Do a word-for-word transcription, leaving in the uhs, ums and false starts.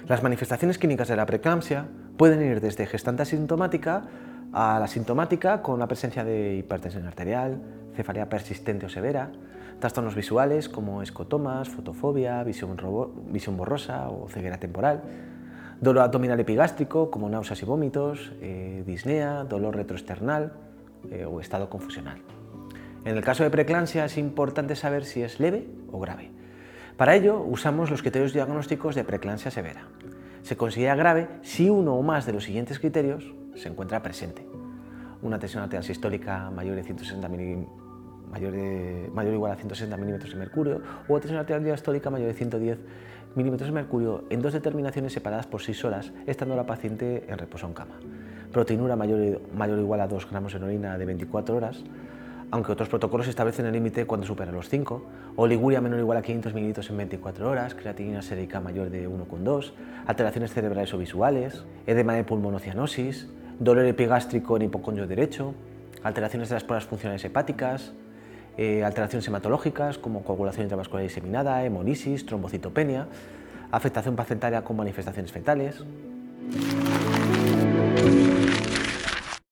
Las manifestaciones clínicas de la preeclampsia pueden ir desde gestante asintomática a la sintomática con la presencia de hipertensión arterial, cefalea persistente o severa, trastornos visuales como escotomas, fotofobia, visión, visión borrosa o ceguera temporal, dolor abdominal epigástrico como náuseas y vómitos, eh, disnea, dolor retroesternal eh, o estado confusional. En el caso de preeclampsia es importante saber si es leve o grave. Para ello usamos los criterios diagnósticos de preeclampsia severa. Se considera grave si uno o más de los siguientes criterios se encuentra presente. Una tensión arterial sistólica mayor, de ciento sesenta milímetros, mayor, de, mayor o igual a ciento sesenta milímetros de mercurio o tensión arterial diastólica mayor de ciento diez milímetros de mercurio en dos determinaciones separadas por seis horas, estando la paciente en reposo en cama. Proteinura mayor, mayor o igual a dos gramos en orina de veinticuatro horas, aunque otros protocolos establecen el límite cuando supera los cinco, oliguria menor o igual a quinientos mililitros en veinticuatro horas, creatinina sérica mayor de uno coma dos, alteraciones cerebrales o visuales, edema de pulmón o cianosis, dolor epigástrico en hipocondrio derecho, alteraciones de las poras funcionales hepáticas, eh, alteraciones hematológicas como coagulación intravascular diseminada, hemolisis, trombocitopenia, afectación placentaria con manifestaciones fetales.